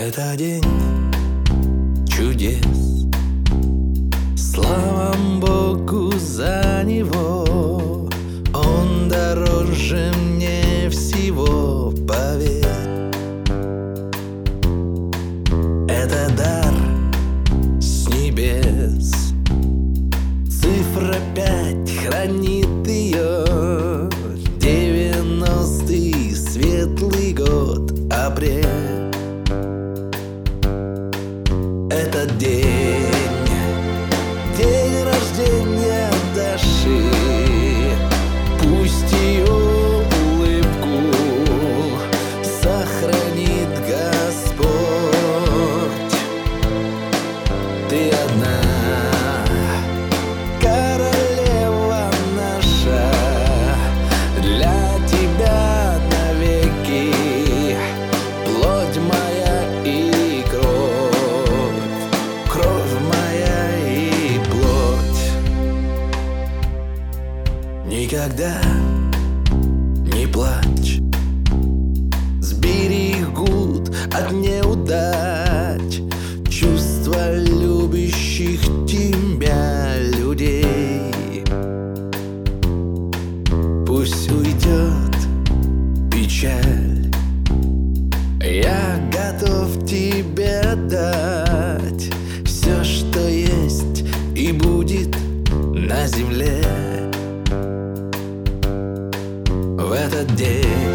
Это день чудес. Слава Богу за него. Он дороже мне всего, поверь. Это дар с небес. Цифра 5 хранит ее. 90-й светлый год, апрель. Этот день рождения Даши. Пусть ее улыбку сохранит Господь. Ты одна, королева наша, для тебя навеки плоть моя и кровь, кровь моя и плоть. Никогда не плачь, сберегут от неудач чувства любящих тебя людей. Пусть уйдет печаль, я готов тебе дать все, что есть и будет на земле. В этот день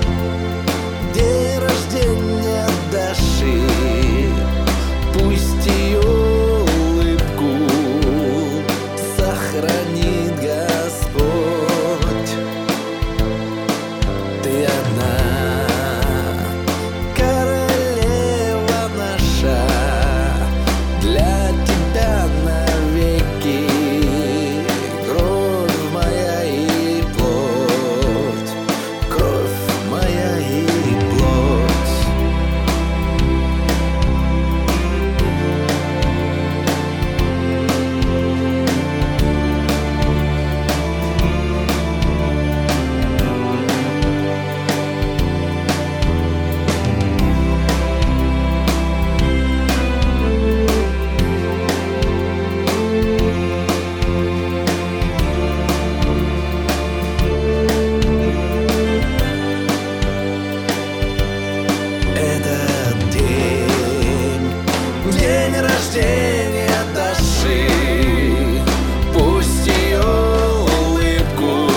рождения Даши. Пусть ее улыбку сохранит Господь. Ты одна, королева наша, для тебя навеки кровь моя и плоть, кровь моя и плоть. Этот день рождения Даши. Пусть ее улыбку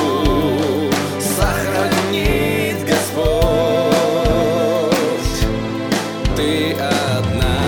сохранит Господь. Ты одна,